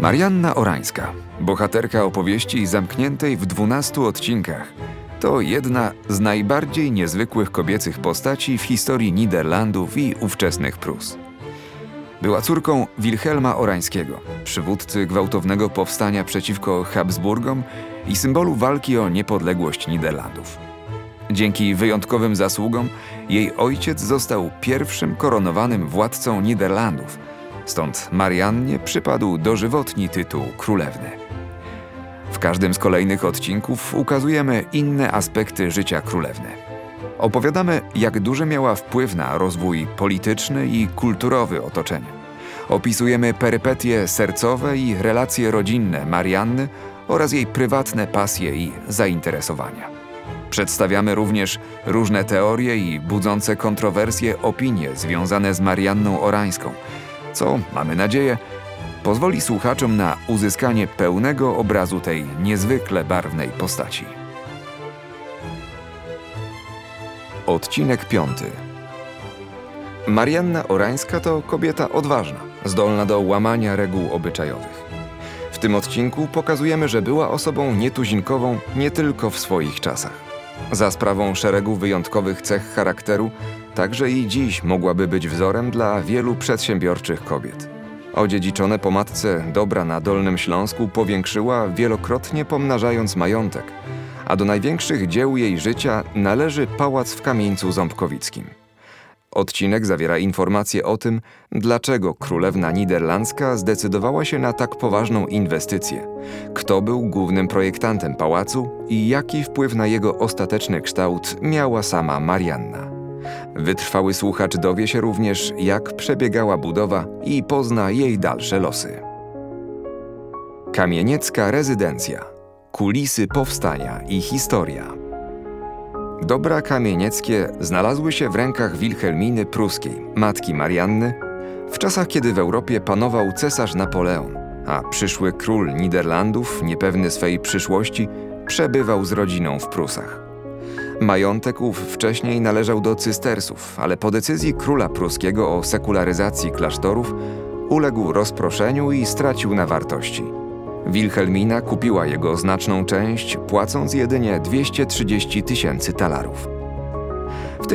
Marianna Orańska, bohaterka opowieści zamkniętej w 12 odcinkach, to jedna z najbardziej niezwykłych kobiecych postaci w historii Niderlandów i ówczesnych Prus. Była córką Wilhelma Orańskiego, przywódcy gwałtownego powstania przeciwko Habsburgom i symbolu walki o niepodległość Niderlandów. Dzięki wyjątkowym zasługom jej ojciec został pierwszym koronowanym władcą Niderlandów, stąd Mariannie przypadł dożywotni tytuł królewny. W każdym z kolejnych odcinków ukazujemy inne aspekty życia królewny. Opowiadamy, jak duży miała wpływ na rozwój polityczny i kulturowy otoczenia. Opisujemy perypetie sercowe i relacje rodzinne Marianny oraz jej prywatne pasje i zainteresowania. Przedstawiamy również różne teorie i budzące kontrowersje opinie związane z Marianną Orańską, co, mamy nadzieję, pozwoli słuchaczom na uzyskanie pełnego obrazu tej niezwykle barwnej postaci. Odcinek 5. Marianna Orańska to kobieta odważna, zdolna do łamania reguł obyczajowych. W tym odcinku pokazujemy, że była osobą nietuzinkową nie tylko w swoich czasach. Za sprawą szeregu wyjątkowych cech charakteru, także i dziś mogłaby być wzorem dla wielu przedsiębiorczych kobiet. Odziedziczone po matce dobra na Dolnym Śląsku powiększyła, wielokrotnie pomnażając majątek, a do największych dzieł jej życia należy pałac w Kamieńcu Ząbkowickim. Odcinek zawiera informacje o tym, dlaczego królewna niderlandzka zdecydowała się na tak poważną inwestycję, kto był głównym projektantem pałacu i jaki wpływ na jego ostateczny kształt miała sama Marianna. Wytrwały słuchacz dowie się również, jak przebiegała budowa i pozna jej dalsze losy. Kamieniecka rezydencja. Kulisy powstania i historia. Dobra kamienieckie znalazły się w rękach Wilhelminy Pruskiej, matki Marianny, w czasach, kiedy w Europie panował cesarz Napoleon, a przyszły król Niderlandów, niepewny swej przyszłości, przebywał z rodziną w Prusach. Majątek ów wcześniej należał do cystersów, ale po decyzji króla pruskiego o sekularyzacji klasztorów uległ rozproszeniu i stracił na wartości. Wilhelmina kupiła jego znaczną część, płacąc jedynie 230 000 talarów. W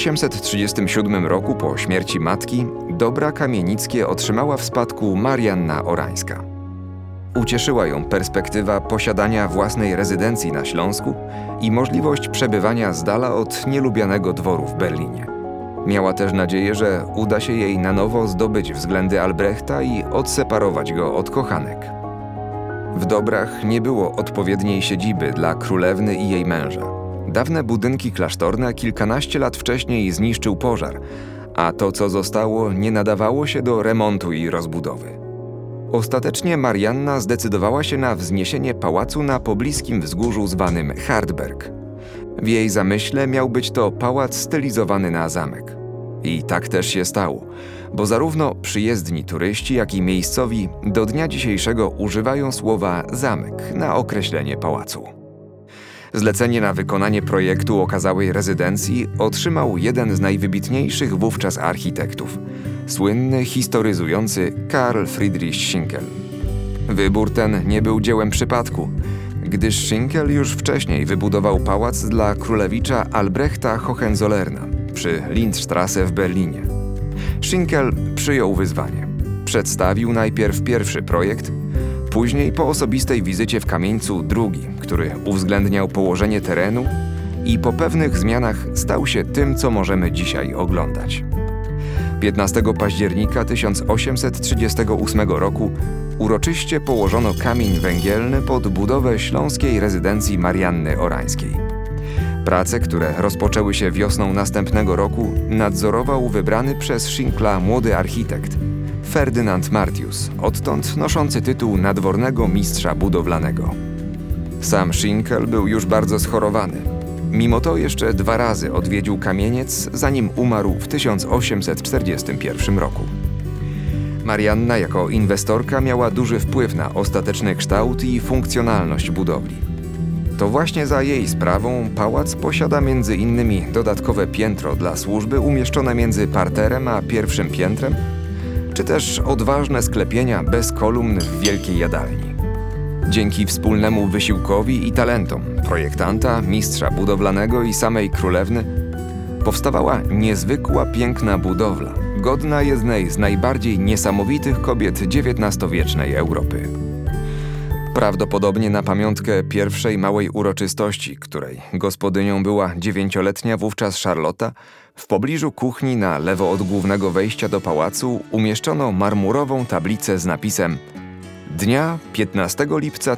1837 roku po śmierci matki dobra kamienickie otrzymała w spadku Marianna Orańska. Ucieszyła ją perspektywa posiadania własnej rezydencji na Śląsku i możliwość przebywania z dala od nielubianego dworu w Berlinie. Miała też nadzieję, że uda się jej na nowo zdobyć względy Albrechta i odseparować go od kochanek. W Dobrach nie było odpowiedniej siedziby dla królewny i jej męża. Dawne budynki klasztorne kilkanaście lat wcześniej zniszczył pożar, a to, co zostało, nie nadawało się do remontu i rozbudowy. Ostatecznie Marianna zdecydowała się na wzniesienie pałacu na pobliskim wzgórzu zwanym Hartberg. W jej zamyśle miał być to pałac stylizowany na zamek. I tak też się stało, bo zarówno przyjezdni turyści, jak i miejscowi do dnia dzisiejszego używają słowa zamek na określenie pałacu. Zlecenie na wykonanie projektu okazałej rezydencji otrzymał jeden z najwybitniejszych wówczas architektów, słynny historyzujący Karl Friedrich Schinkel. Wybór ten nie był dziełem przypadku, gdyż Schinkel już wcześniej wybudował pałac dla królewicza Albrechta Hohenzollerna przy Lindstrasse w Berlinie. Schinkel przyjął wyzwanie. Przedstawił najpierw pierwszy projekt, później po osobistej wizycie w Kamieńcu drugi, który uwzględniał położenie terenu i po pewnych zmianach stał się tym, co możemy dzisiaj oglądać. 15 października 1838 roku uroczyście położono kamień węgielny pod budowę śląskiej rezydencji Marianny Orańskiej. Prace, które rozpoczęły się wiosną następnego roku, nadzorował wybrany przez Schinkla młody architekt Ferdynand Martius, odtąd noszący tytuł nadwornego mistrza budowlanego. Sam Schinkel był już bardzo schorowany. Mimo to jeszcze 2 razy odwiedził kamieniec, zanim umarł w 1841 roku. Marianna jako inwestorka miała duży wpływ na ostateczny kształt i funkcjonalność budowli. To właśnie za jej sprawą pałac posiada m.in. dodatkowe piętro dla służby umieszczone między parterem a pierwszym piętrem, czy też odważne sklepienia bez kolumn w wielkiej jadalni. Dzięki wspólnemu wysiłkowi i talentom projektanta, mistrza budowlanego i samej królewny powstawała niezwykła, piękna budowla, godna jednej z najbardziej niesamowitych kobiet XIX-wiecznej Europy. Prawdopodobnie na pamiątkę pierwszej małej uroczystości, której gospodynią była 9-letnia wówczas Charlotta, w pobliżu kuchni na lewo od głównego wejścia do pałacu umieszczono marmurową tablicę z napisem: Dnia 15 lipca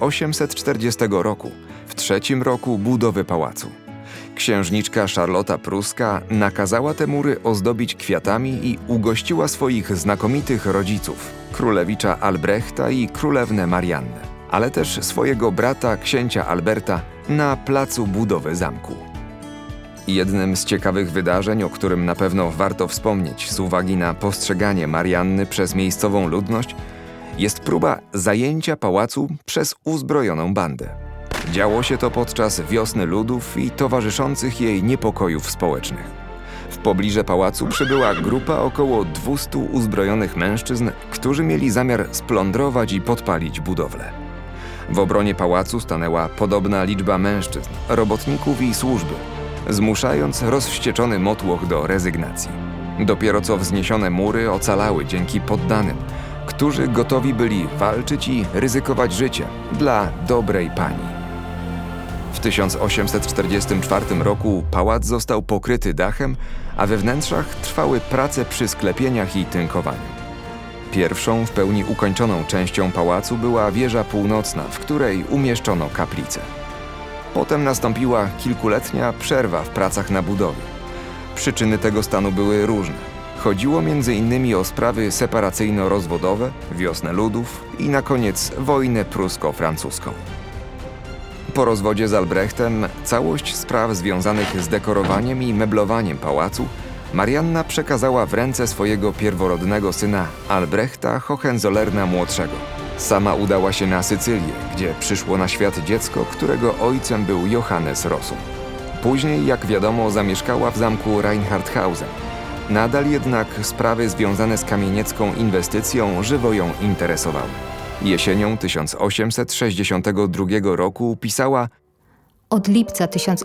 1840 roku, w 3. roku budowy pałacu. Księżniczka Charlotta Pruska nakazała te mury ozdobić kwiatami i ugościła swoich znakomitych rodziców, królewicza Albrechta i królewnę Mariannę, ale też swojego brata, księcia Alberta, na placu budowy zamku. Jednym z ciekawych wydarzeń, o którym na pewno warto wspomnieć z uwagi na postrzeganie Marianny przez miejscową ludność, jest próba zajęcia pałacu przez uzbrojoną bandę. Działo się to podczas Wiosny Ludów i towarzyszących jej niepokojów społecznych. W pobliże pałacu przybyła grupa około 200 uzbrojonych mężczyzn, którzy mieli zamiar splądrować i podpalić budowlę. W obronie pałacu stanęła podobna liczba mężczyzn, robotników i służby, zmuszając rozwścieczony motłoch do rezygnacji. Dopiero co wzniesione mury ocalały dzięki poddanym, którzy gotowi byli walczyć i ryzykować życiem dla dobrej pani. W 1844 roku pałac został pokryty dachem, a we wnętrzach trwały prace przy sklepieniach i tynkowaniu. Pierwszą w pełni ukończoną częścią pałacu była wieża północna, w której umieszczono kaplicę. Potem nastąpiła kilkuletnia przerwa w pracach na budowie. Przyczyny tego stanu były różne. Chodziło m.in. o sprawy separacyjno-rozwodowe, Wiosnę Ludów i na koniec wojnę prusko-francuską. Po rozwodzie z Albrechtem całość spraw związanych z dekorowaniem i meblowaniem pałacu Marianna przekazała w ręce swojego pierworodnego syna Albrechta Hohenzollerna-młodszego. Sama udała się na Sycylię, gdzie przyszło na świat dziecko, którego ojcem był Johannes Rossum. Później, jak wiadomo, zamieszkała w zamku Reinhardthausen. Nadal jednak sprawy związane z kamieniecką inwestycją żywo ją interesowały. Jesienią 1862 roku pisała: Od lipca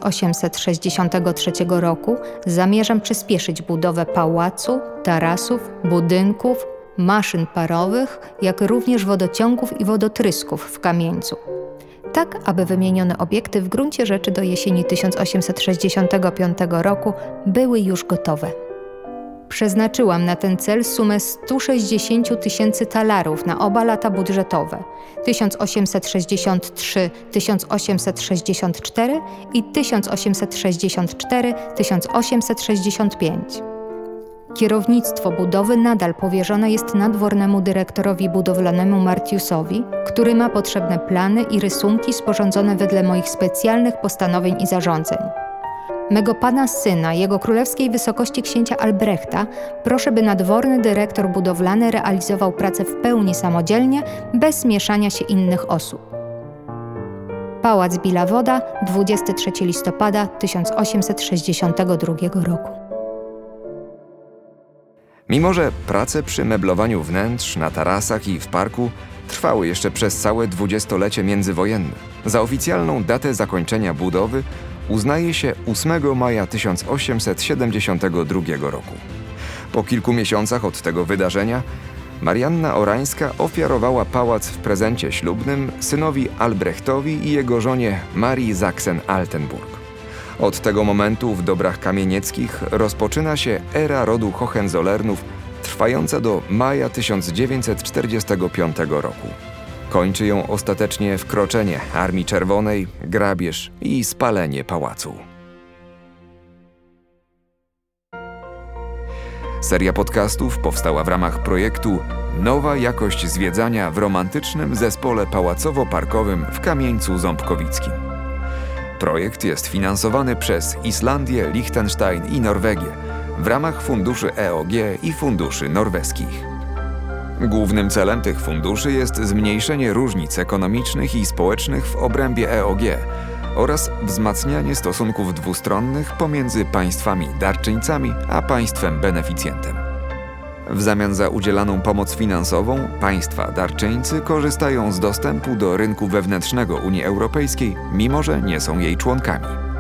1863 roku zamierzam przyspieszyć budowę pałacu, tarasów, budynków, maszyn parowych, jak również wodociągów i wodotrysków w Kamieńcu. Tak, aby wymienione obiekty w gruncie rzeczy do jesieni 1865 roku były już gotowe. Przeznaczyłam na ten cel sumę 160 000 talarów na oba lata budżetowe 1863-1864 i 1864-1865. Kierownictwo budowy nadal powierzone jest nadwornemu dyrektorowi budowlanemu Martiusowi, który ma potrzebne plany i rysunki sporządzone wedle moich specjalnych postanowień i zarządzeń. Mego pana syna, jego królewskiej wysokości księcia Albrechta, proszę, by nadworny dyrektor budowlany realizował pracę w pełni samodzielnie, bez mieszania się innych osób. Pałac Bilawoda, 23 listopada 1862 roku. Mimo że prace przy meblowaniu wnętrz, na tarasach i w parku trwały jeszcze przez całe dwudziestolecie międzywojenne, za oficjalną datę zakończenia budowy uznaje się 8 maja 1872 roku. Po kilku miesiącach od tego wydarzenia Marianna Orańska ofiarowała pałac w prezencie ślubnym synowi Albrechtowi i jego żonie Marii Sachsen-Altenburg. Od tego momentu w dobrach kamienieckich rozpoczyna się era rodu Hohenzollernów, trwająca do maja 1945 roku. Kończy ją ostatecznie wkroczenie Armii Czerwonej, grabież i spalenie pałacu. Seria podcastów powstała w ramach projektu Nowa jakość zwiedzania w romantycznym zespole pałacowo-parkowym w Kamieńcu Ząbkowickim. Projekt jest finansowany przez Islandię, Liechtenstein i Norwegię w ramach funduszy EOG i funduszy norweskich. Głównym celem tych funduszy jest zmniejszenie różnic ekonomicznych i społecznych w obrębie EOG oraz wzmacnianie stosunków dwustronnych pomiędzy państwami darczyńcami a państwem beneficjentem. W zamian za udzielaną pomoc finansową państwa darczyńcy korzystają z dostępu do rynku wewnętrznego Unii Europejskiej, mimo że nie są jej członkami.